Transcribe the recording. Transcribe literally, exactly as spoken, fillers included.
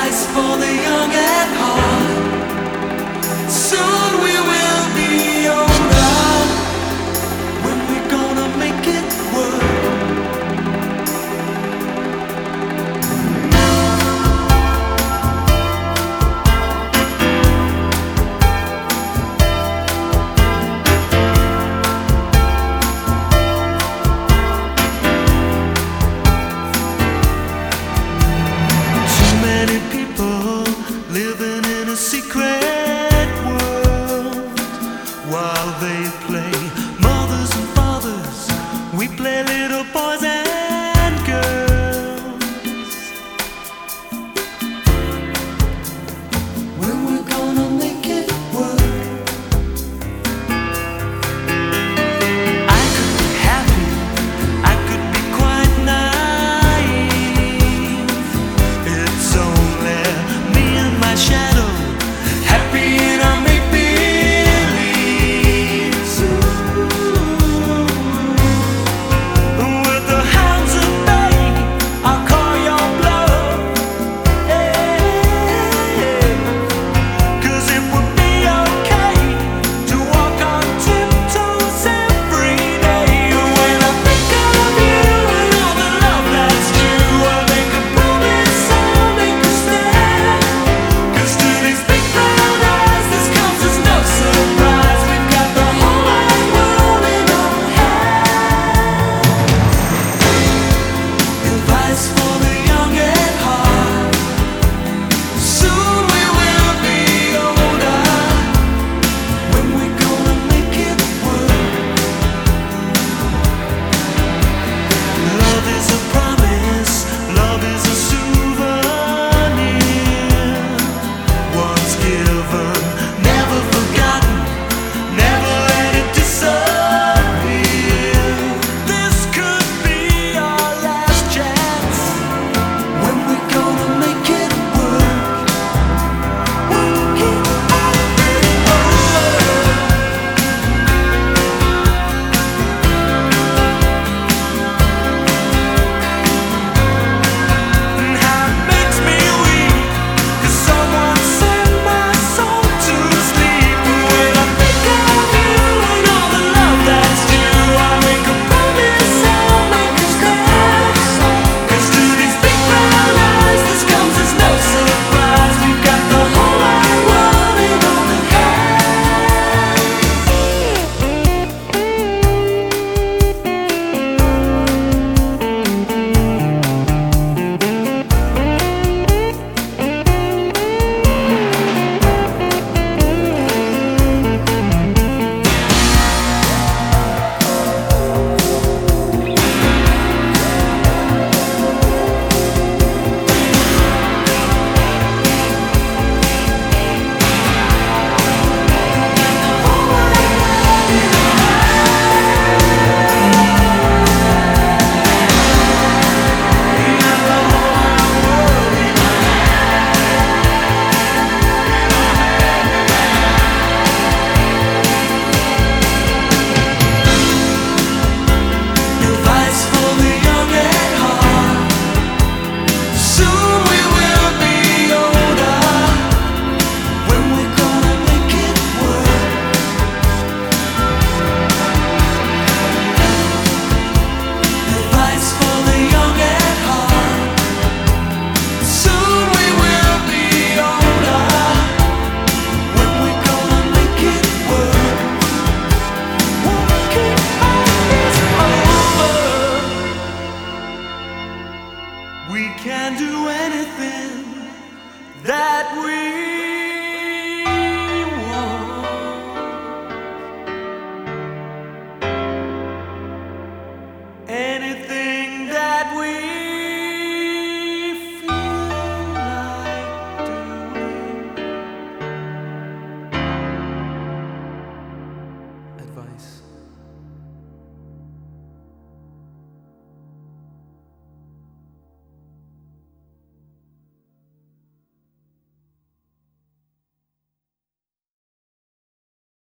Advice for the young at heart. Soon we will be older. When we're gonna make it work. Too many people living in a secret world while they play mothers and fathers. We play little boys and girls. When we're gonna make it work. I could be happy, I could be quite naive. It's only me and my shadow, happy in our make-believes. With the hounds at bay, I'll call your bluff. Hey, 'cause it would be okay to walk on tiptoes every day. When I think of you and all the love that's due, I make a promise I'll make a stand. 'Cause to these big brown eyes, this comes as no surprise. We've got the whole wide world in our hands. Advice for the young at heart. Soon we will be older. When we're gonna make it work. Love is a promise, love is a souvenir. Once given, never forgotten, never let it disappear. This could be our last chance. When we're gonna make it work. Work it out over. And how it makes me weak, 'cause someone sent my soul to sleep. When I think of you and all the love that's due, I make a promise I'll make a stand. 'Cause to these big brown eyes, this comes as no surprise. We've got the whole wide world in our Advice for the young at heart. Soon we will be older. When we're gonna make it work. Advice for the young at heart. Soon we will be older. When we're gonna make it work. Work it out over. We can do anything that we want. Anything